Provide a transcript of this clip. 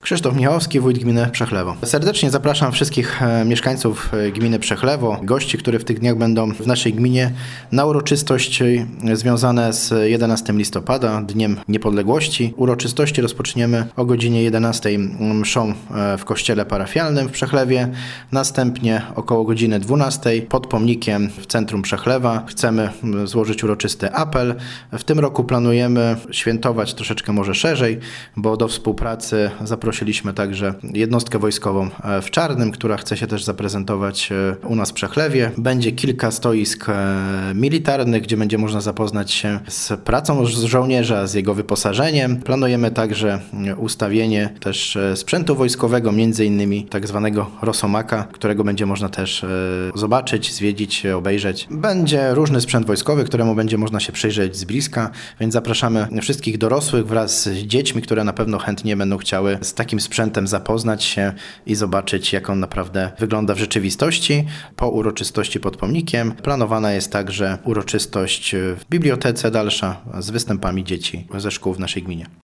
Krzysztof Michałowski, wójt gminy Przechlewo. Serdecznie zapraszam wszystkich mieszkańców gminy Przechlewo, gości, którzy w tych dniach będą w naszej gminie, na uroczystości związane z 11 listopada, Dniem Niepodległości. Uroczystości rozpoczniemy o godzinie 11 mszą w kościele parafialnym w Przechlewie. Następnie około godziny 12 pod pomnikiem w centrum Przechlewa chcemy złożyć uroczysty apel. W tym roku planujemy świętować troszeczkę może szerzej, bo do współpracy zaprosiliśmy także jednostkę wojskową w Czarnym, która chce się też zaprezentować u nas w Przechlewie. Będzie kilka stoisk militarnych, gdzie będzie można zapoznać się z pracą żołnierza, z jego wyposażeniem. Planujemy także ustawienie też sprzętu wojskowego, między innymi tak zwanego Rosomaka, którego będzie można też zobaczyć, zwiedzić, obejrzeć. Będzie różny sprzęt wojskowy, któremu będzie można się przyjrzeć z bliska, więc zapraszamy wszystkich dorosłych wraz z dziećmi, które na pewno chętnie będą chciały z takim sprzętem zapoznać się i zobaczyć, jak on naprawdę wygląda w rzeczywistości. Po uroczystości pod pomnikiem planowana jest także uroczystość w bibliotece dalsza z występami dzieci ze szkół w naszej gminie.